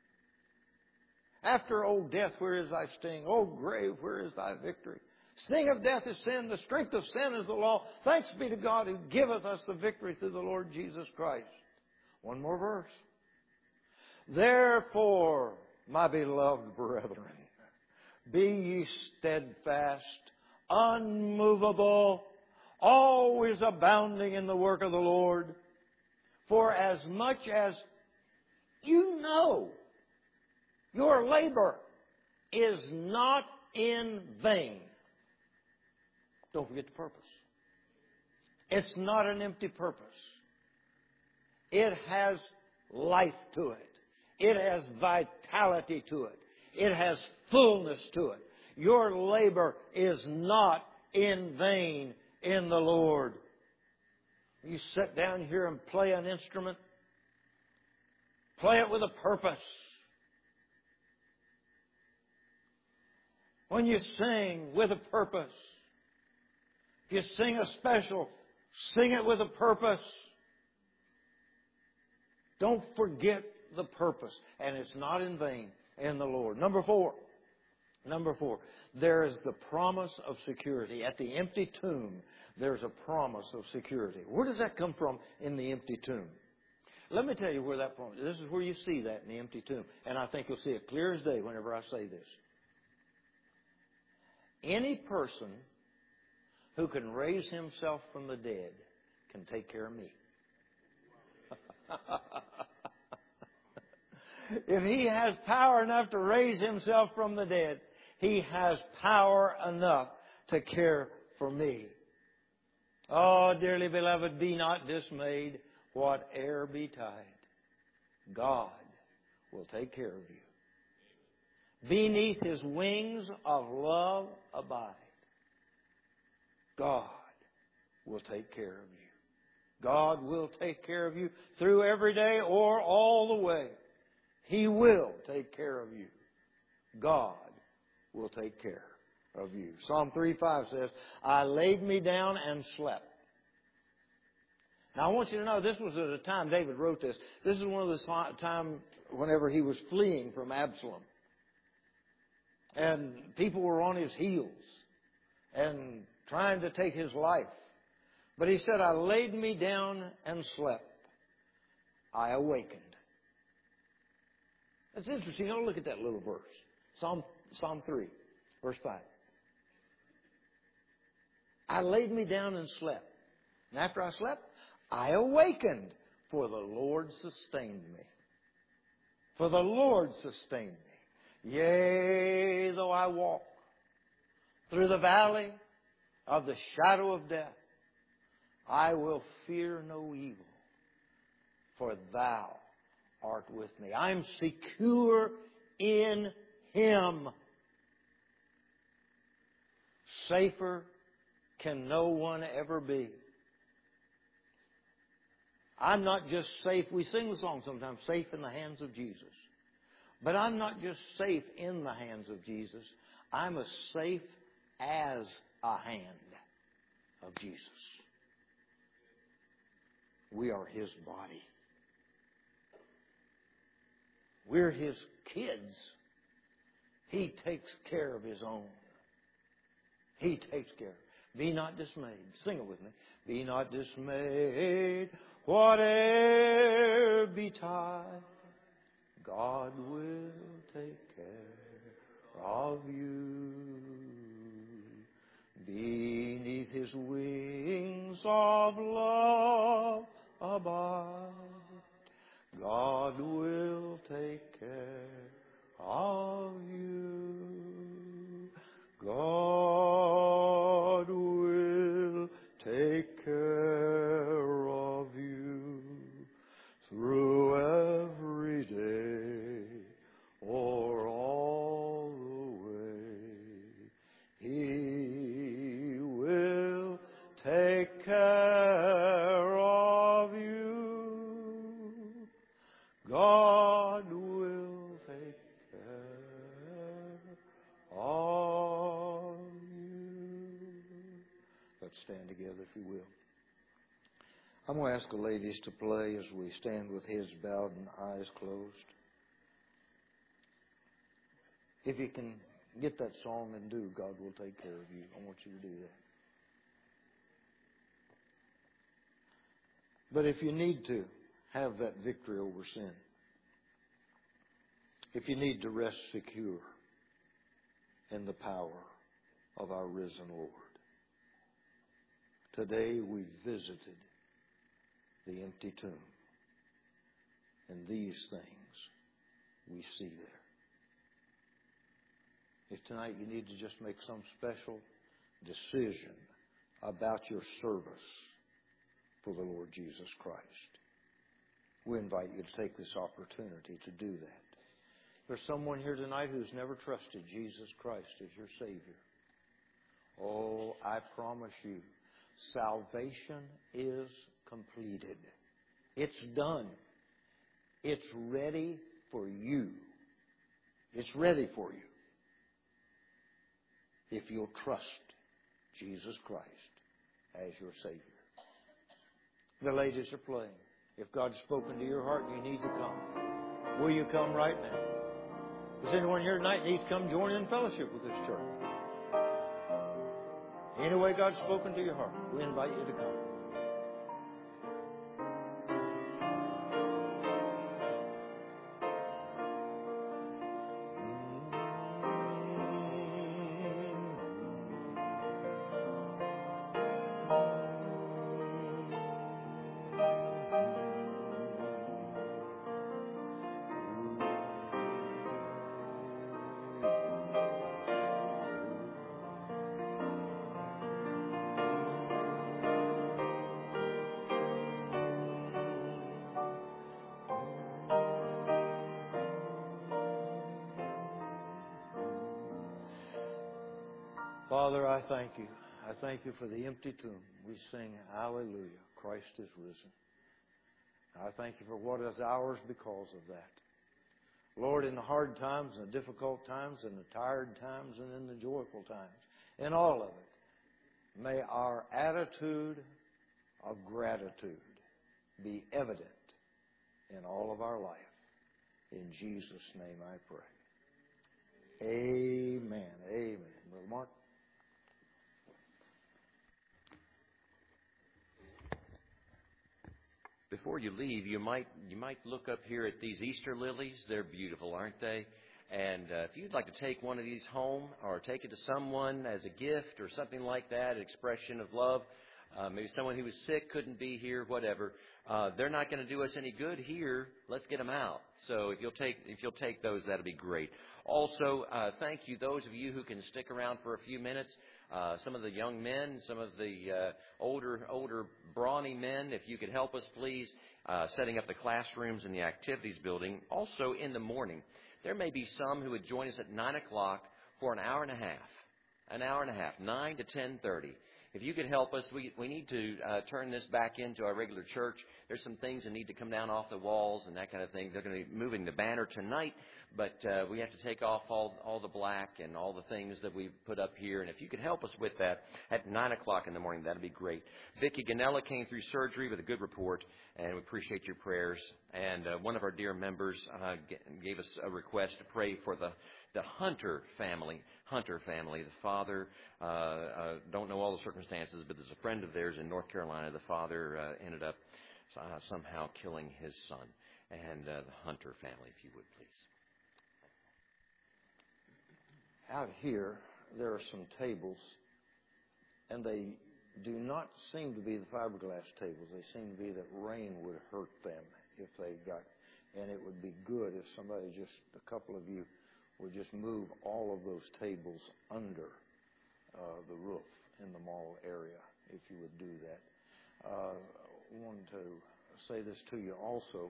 after, O death, where is thy sting? O grave, where is thy victory? Sting of death is sin, the strength of sin is the law. Thanks be to God who giveth us the victory through the Lord Jesus Christ. One more verse. Therefore, my beloved brethren, be ye steadfast, unmovable, always abounding in the work of the Lord. For as much as you know your labor is not in vain. Don't forget the purpose. It's not an empty purpose. It has life to it. It has vitality to it. It has fullness to it. Your labor is not in vain in the Lord. You sit down here and play an instrument. Play it with a purpose. When you sing with a purpose. If you sing a special, sing it with a purpose. Don't forget the purpose. And it's not in vain in the Lord. Number four. There is the promise of security. At the empty tomb, there's a promise of security. Where does that come from in the empty tomb? Let me tell you where that promise is. This is where you see that in the empty tomb. And I think you'll see it clear as day whenever I say this. Any person who can raise himself from the dead can take care of me. If he has power enough to raise himself from the dead, he has power enough to care for me. Oh, dearly beloved, be not dismayed, whate'er betide. God will take care of you. Beneath His wings of love abide. God will take care of you. God will take care of you through every day or all the way. He will take care of you. God will take care of you. Psalm 3:5 says, I laid me down and slept. Now I want you to know this was at a time David wrote this. This is one of the time whenever he was fleeing from Absalom. And people were on his heels and trying to take his life. But he said, I laid me down and slept. I awakened. That's interesting. Now look at that little verse. Psalm 3, verse 5. I laid me down and slept. And after I slept, I awakened, for the Lord sustained me. For the Lord sustained me. Yea, though I walk through the valley of the shadow of death, I will fear no evil, for Thou art with me. I'm secure in Him. Safer can no one ever be. I'm not just safe. We sing the song sometimes, safe in the hands of Jesus. But I'm not just safe in the hands of Jesus. I'm as safe as a hand of Jesus. We are His body. We're His kids. He takes care of His own. He takes care. Be not dismayed. Sing it with me. Be not dismayed, whatever betide. God will take care of you. Beneath His wings of love abide. God will take care of you. God will take care of you through every day or all the way. He will take care of you. God will take care of you. Let's stand together if you will. I'm going to ask the ladies to play as we stand with heads bowed and eyes closed. If you can get that song and do, God will take care of you. I want you to do that. But if you need to have that victory over sin, if you need to rest secure in the power of our risen Lord, today we visited the empty tomb. And these things we see there. If tonight you need to just make some special decision about your service for the Lord Jesus Christ, we invite you to take this opportunity to do that. There's someone here tonight who's never trusted Jesus Christ as your Savior. Oh, I promise you, salvation is completed. It's done. It's ready for you. It's ready for you if you'll trust Jesus Christ as your Savior. The ladies are playing. If God's spoken to your heart, you need to come. Will you come right now? Does anyone here tonight need to come join in fellowship with this church? Any way God's spoken to your heart, we invite you to come. Father, I thank you. I thank you for the empty tomb. We sing, Hallelujah, Christ is risen. I thank you for what is ours because of that. Lord, in the hard times and the difficult times and the tired times and in the joyful times, in all of it, may our attitude of gratitude be evident in all of our life. In Jesus' name I pray. Amen. Amen. Brother Mark. Before you leave, you might look up here at these Easter lilies. They're beautiful, aren't they? And if you'd like to take one of these home or take it to someone as a gift or something like that, an expression of love, maybe someone who was sick couldn't be here, whatever. They're not going to do us any good here. Let's get them out. So if you'll take those, that'll be great. Also, thank you, those of you who can stick around for a few minutes. Some of the young men, some of the older brawny men, if you could help us, please, setting up the classrooms in the activities building. Also, in the morning, there may be some who would join us at 9 o'clock for an hour and a half, 9 to 10:30. If you could help us, we need to turn this back into our regular church. There's some things that need to come down off the walls and that kind of thing. They're going to be moving the banner tonight, but we have to take off all the black and all the things that we put up here. And if you could help us with that at 9 o'clock in the morning, that'd be great. Vicki Ganella came through surgery with a good report, and we appreciate your prayers. And one of our dear members gave us a request to pray for the Hunter family. The father, don't know all the circumstances, but there's a friend of theirs in North Carolina. The father ended up somehow killing his son. And the Hunter family, if you would, please. Out here, there are some tables, and they do not seem to be the fiberglass tables. They seem to be that rain would hurt them if they got, and it would be good if somebody, just a couple of you, would just move all of those tables under the roof in the mall area, if you would do that. I wanted to say this to you also.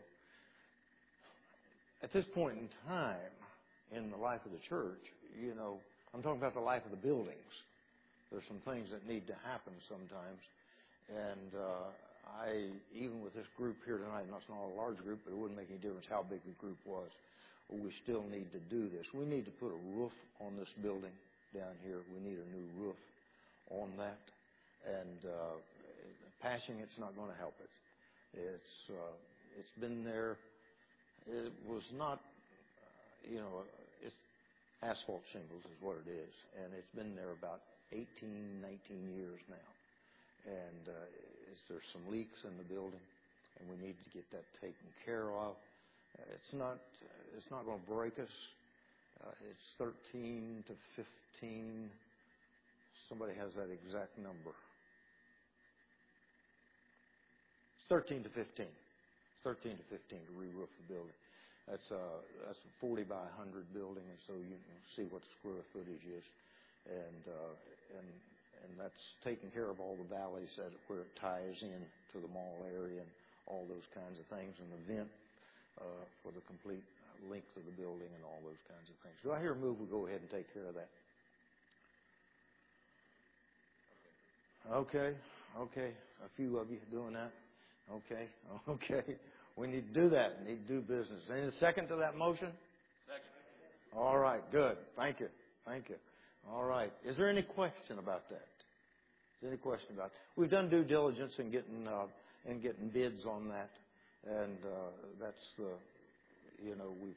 At this point in time in the life of the church, you know, I'm talking about the life of the buildings. There's some things that need to happen sometimes. And even with this group here tonight, and it's not a large group, but it wouldn't make any difference how big the group was. We still need to do this. We need to put a roof on this building down here. We need a new roof on that. And patching it's not going to help it. It's been there. It was not, it's asphalt shingles is what it is. And it's been there about 18, 19 years now. And there's some leaks in the building, and we need to get that taken care of. It's not going to break us. It's 13 to 15. Somebody has that exact number. It's 13 to 15. It's 13 to 15 to re-roof the building. That's a 40 by 100 building, and so you can see what the square footage is, and that's taking care of all the valleys where it ties in to the mall area and all those kinds of things, and the vent for the complete length of the building and all those kinds of things. Do I hear a move? We'll go ahead and take care of that. Okay. A few of you doing that. Okay. We need to do that. We need to do business. Any second to that motion? Second. All right. Good. Thank you. All right. Is there any question about that? Is there any question about it? We've done due diligence in getting bids on that, and that's we've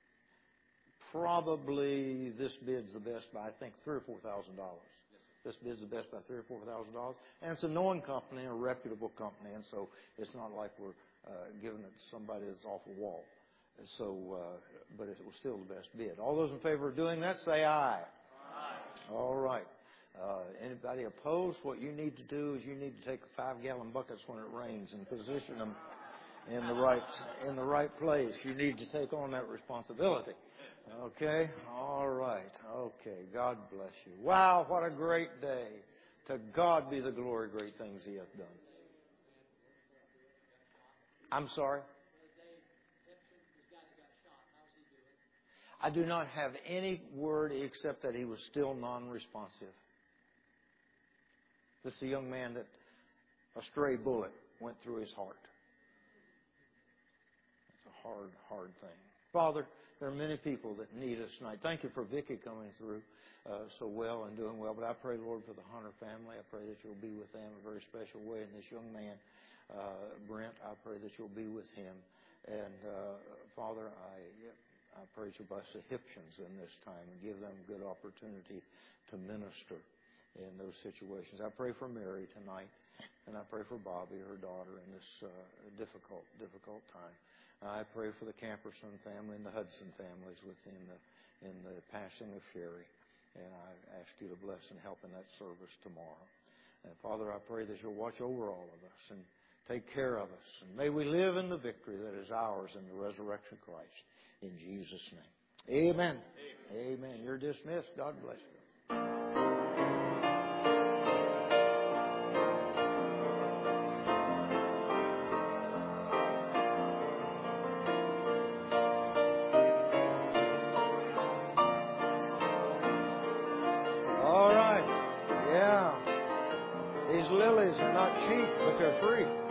probably this bid's the best by I think $3,000 or $4,000. This bid's the best by $3,000 or $4,000, and it's a known company, a reputable company, and so it's not like we're giving it to somebody that's off a wall. So, but it was still the best bid. All those in favor of doing that, say aye. Aye. All right. Anybody opposed? What you need to do is you need to take the 5-gallon buckets when it rains and position them in the right place. You need to take on that responsibility. Okay? All right. Okay. God bless you. Wow, what a great day. To God be the glory, great things He hath done. I'm sorry? I do not have any word except that he was still non-responsive. This is a young man that a stray bullet went through his heart. It's a hard thing. Father, there are many people that need us tonight. Thank you for Vicki coming through so well and doing well. But I pray, Lord, for the Hunter family. I pray that you'll be with them in a very special way. And this young man, Brent, I pray that you'll be with him. And Father, I pray that you bless the Hiptions in this time and give them good opportunity to minister in those situations. I pray for Mary tonight, and I pray for Bobby, her daughter, in this difficult time. I pray for the Camperson family and the Hudson families in the passing of Sherry, and I ask you to bless and help in that service tomorrow. And Father, I pray that you'll watch over all of us and take care of us, and may we live in the victory that is ours in the resurrection of Christ. In Jesus' name. Amen. Amen. You're dismissed. God bless you. All right. Yeah. These lilies are not cheap, but they're free.